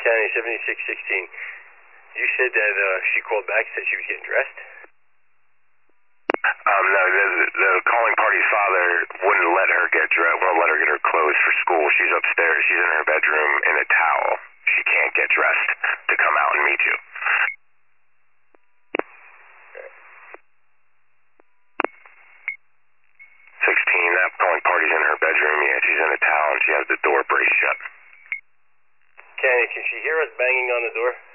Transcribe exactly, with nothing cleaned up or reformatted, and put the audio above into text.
County, seventy-six sixteen. You said that uh, she called back and said she was getting dressed? Um, no, the, the calling party's father wouldn't let her get dressed, won't let her get her clothes for school. She's upstairs. She's in her bedroom in a towel. She can't get dressed to come out and meet you. sixteen, that calling party's in her bedroom. Yeah, she's in a towel and she has the door braced shut. Kenny, can she hear us banging on the door?